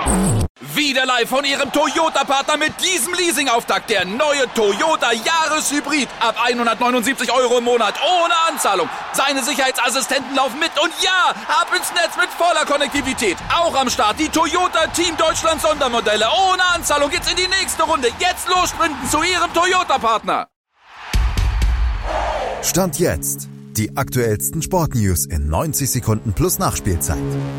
Wieder live von Ihrem Toyota-Partner mit diesem Leasing-Auftakt. Der neue Toyota Jahreshybrid. Ab 179 € im Monat. Ohne Anzahlung. Seine Sicherheitsassistenten laufen mit. Und ja, ab ins Netz mit voller Konnektivität. Auch am Start die Toyota Team Deutschland Sondermodelle. Ohne Anzahlung geht's in die nächste Runde. Jetzt los sprinten zu Ihrem Toyota-Partner. Stand jetzt. Die aktuellsten Sportnews in 90 Sekunden plus Nachspielzeit.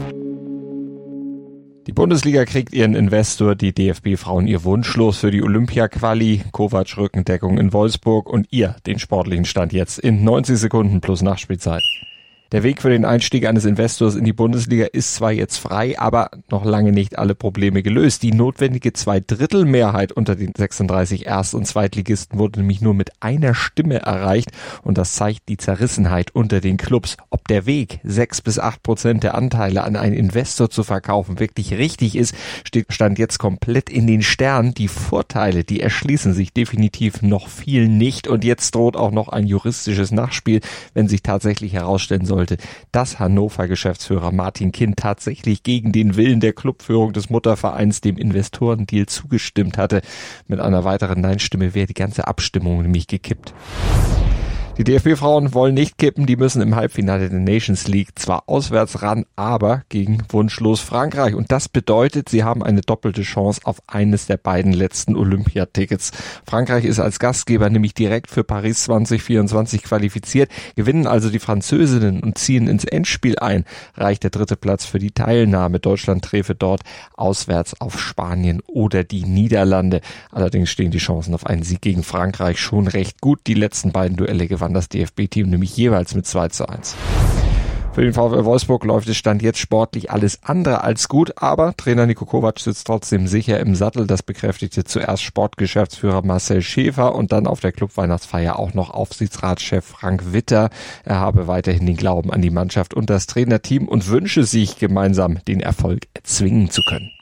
Die Bundesliga kriegt ihren Investor, die DFB-Frauen ihr Wunschlos für die Olympia-Quali, Kovac Rückendeckung in Wolfsburg und ihr den sportlichen Stand jetzt in 90 Sekunden plus Nachspielzeit. Der Weg für den Einstieg eines Investors in die Bundesliga ist zwar jetzt frei, aber noch lange nicht alle Probleme gelöst. Die notwendige 2/3 unter den 36 Erst- und Zweitligisten wurde nämlich nur mit einer Stimme erreicht und das zeigt die Zerrissenheit unter den Clubs. Ob der Weg, 6-8% der Anteile an einen Investor zu verkaufen, wirklich richtig ist, stand jetzt komplett in den Sternen. Die Vorteile, die erschließen sich definitiv noch viel nicht und jetzt droht auch noch ein juristisches Nachspiel, wenn sich tatsächlich herausstellen soll, dass Hannover-Geschäftsführer Martin Kind tatsächlich gegen den Willen der Clubführung des Muttervereins dem Investorendeal zugestimmt hatte. Mit einer weiteren Nein-Stimme wäre die ganze Abstimmung nämlich gekippt. Die DFB-Frauen wollen nicht kippen, die müssen im Halbfinale der Nations League zwar auswärts ran, aber gegen wunschlos Frankreich. Und das bedeutet, sie haben eine doppelte Chance auf eines der beiden letzten Olympiatickets. Frankreich ist als Gastgeber nämlich direkt für Paris 2024 qualifiziert, gewinnen also die Französinnen und ziehen ins Endspiel ein. Reicht der 3. Platz für die Teilnahme. Deutschland träfe dort auswärts auf Spanien oder die Niederlande. Allerdings stehen die Chancen auf einen Sieg gegen Frankreich schon recht gut. Die letzten beiden Duelle gewann das DFB-Team nämlich jeweils mit 2:1. Für den VfL Wolfsburg läuft es Stand jetzt sportlich alles andere als gut, aber Trainer Niko Kovac sitzt trotzdem sicher im Sattel. Das bekräftigte zuerst Sportgeschäftsführer Marcel Schäfer und dann auf der Clubweihnachtsfeier auch noch Aufsichtsratschef Frank Witter. Er habe weiterhin den Glauben an die Mannschaft und das Trainerteam und wünsche sich, gemeinsam den Erfolg erzwingen zu können.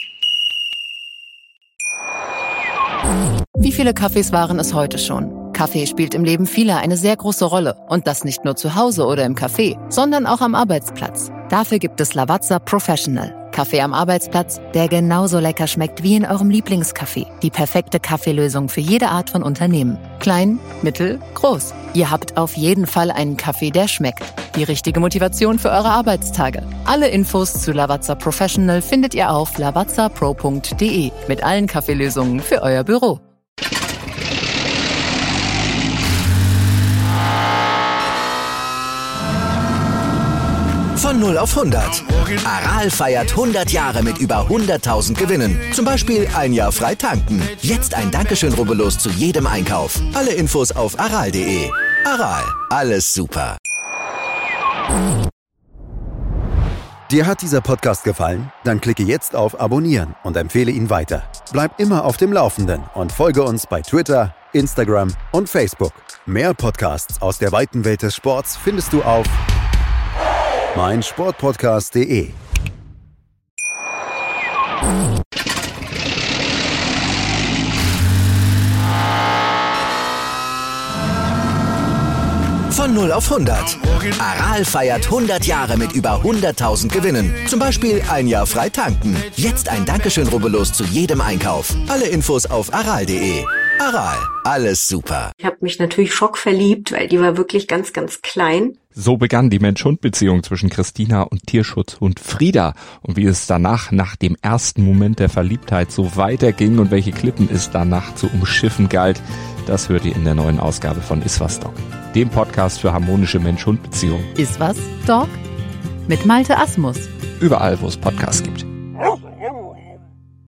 Wie viele Kaffees waren es heute schon? Kaffee spielt im Leben vieler eine sehr große Rolle. Und das nicht nur zu Hause oder im Café, sondern auch am Arbeitsplatz. Dafür gibt es Lavazza Professional. Kaffee am Arbeitsplatz, der genauso lecker schmeckt wie in eurem Lieblingscafé. Die perfekte Kaffeelösung für jede Art von Unternehmen. Klein, mittel, groß. Ihr habt auf jeden Fall einen Kaffee, der schmeckt. Die richtige Motivation für eure Arbeitstage. Alle Infos zu Lavazza Professional findet ihr auf lavazzapro.de mit allen Kaffeelösungen für euer Büro. Von 0 auf 100. Aral feiert 100 Jahre mit über 100.000 Gewinnen. Zum Beispiel ein Jahr frei tanken. Jetzt ein Dankeschön, rubbellos zu jedem Einkauf. Alle Infos auf aral.de. Aral, alles super. Dir hat dieser Podcast gefallen? Dann klicke jetzt auf Abonnieren und empfehle ihn weiter. Bleib immer auf dem Laufenden und folge uns bei Twitter, Instagram und Facebook. Mehr Podcasts aus der weiten Welt des Sports findest du auf meinsportpodcast.de. Von 0 auf 100. Aral feiert 100 Jahre mit über 100.000 Gewinnen. Zum Beispiel ein Jahr frei tanken. Jetzt ein Dankeschön, rubbellos zu jedem Einkauf. Alle Infos auf aral.de. Aral, alles super. Ich habe mich natürlich schockverliebt, weil die war wirklich ganz, ganz klein. So begann die Mensch-Hund-Beziehung zwischen Christina und Tierschutzhund Frieda. Und wie es danach, nach dem ersten Moment der Verliebtheit, so weiterging und welche Klippen es danach zu umschiffen galt, das hört ihr in der neuen Ausgabe von Iswas Dog, dem Podcast für harmonische Mensch-Hund-Beziehungen. Iswas Dog? Mit Malte Asmus. Überall, wo es Podcasts gibt.